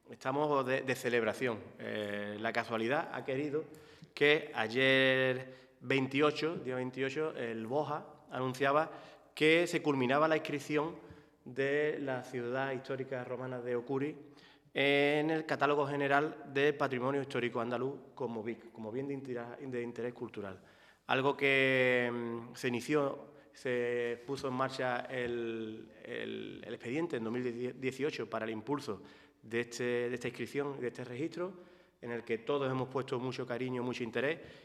estamos de celebración. La casualidad ha querido que ayer 28, día 28, el BOJA anunciaba que se culminaba la inscripción de la ciudad histórica romana de Ocuri en el Catálogo General de Patrimonio Histórico Andaluz como BIC, como Bien de Interés Cultural. Algo que se puso en marcha el expediente en 2018 para el impulso de esta inscripción, de este registro, en el que todos hemos puesto mucho cariño, mucho interés,